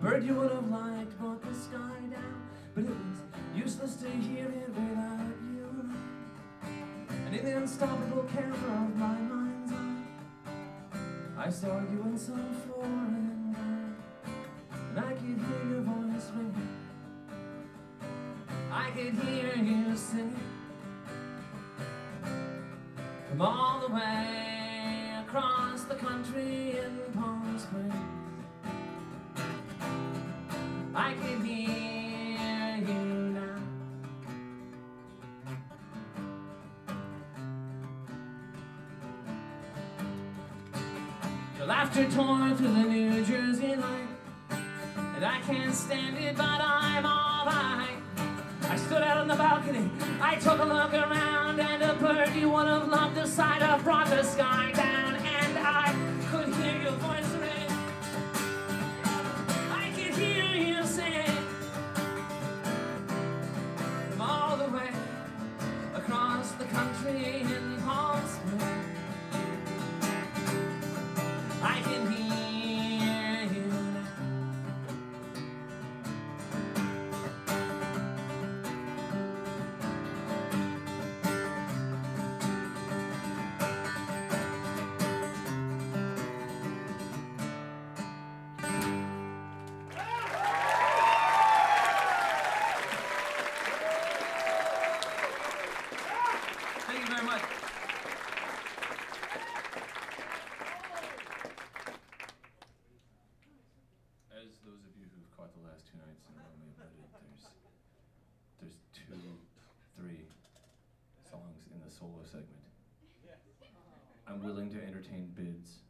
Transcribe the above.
bird you would have liked brought the sky down, but it was useless to hear it without you. And in the unstoppable camera of my mind's eye, I saw you in some foreign guy, and I could hear your voice ringing, I could hear you singing from all the way across the country in Palm Springs. I can hear you now. Your laughter tore through the New Jersey night, and I can't stand it, but I'm alright. I stood out on the balcony, I took a look around, and a bird you would have loved the sight of brought the sky down, and I could hear your voice ring, I could hear you sing from all the way across the country in Palm Springs. I can hear you now. Thank you very much. As those of you who've caught the last two nights in Rome admitted, there's 2, 3 songs in the solo segment. I'm willing to entertain bids